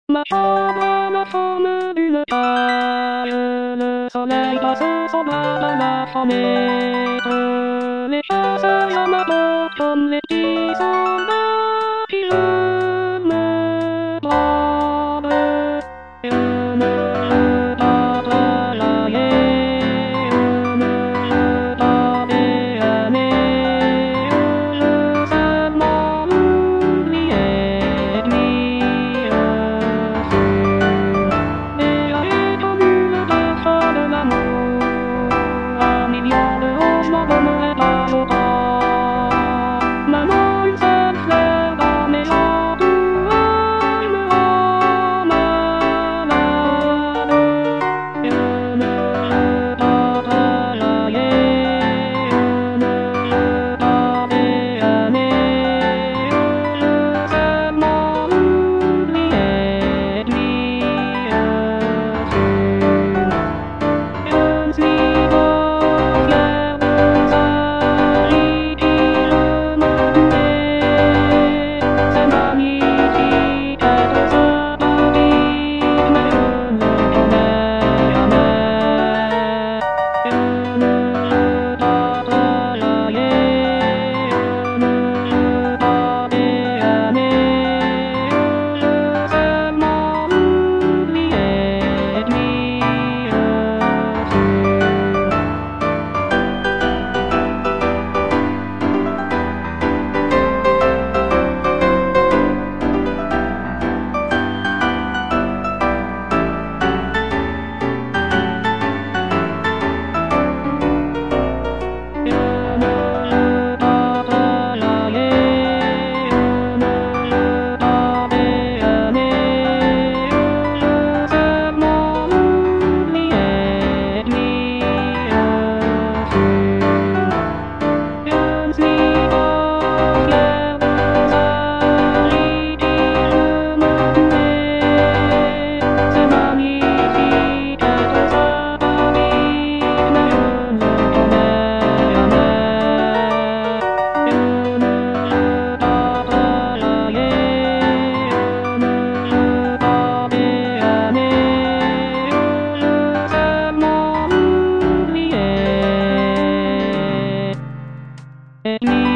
ましょうがなそむりぬたゆるそれがすそばばら骨くれしゃさやまぼとんれきそらきるむばぶゆむるばばらえゆむるばべやねゆるさもんりえにゆ出会えとぬばさるなもあみよるおしのぶむえばよばまもんさんせばめやぶあいむおまなるゆむるばばらえゆむるばべやねゆるさもんりえにゆユンスリゴやぶさりきるまでさまにしてとさばびめゆぬよねやねゆむるばばらえゆむるばべやねゆるさもんりえにゆゆむるばばらえゆむるばべやねゆるさもんりえにユンスリゴやぶさりきるまでさまにしてとさばびめゆぬよねやねゆむるばばらえゆむるばべやねゆるさもんりえに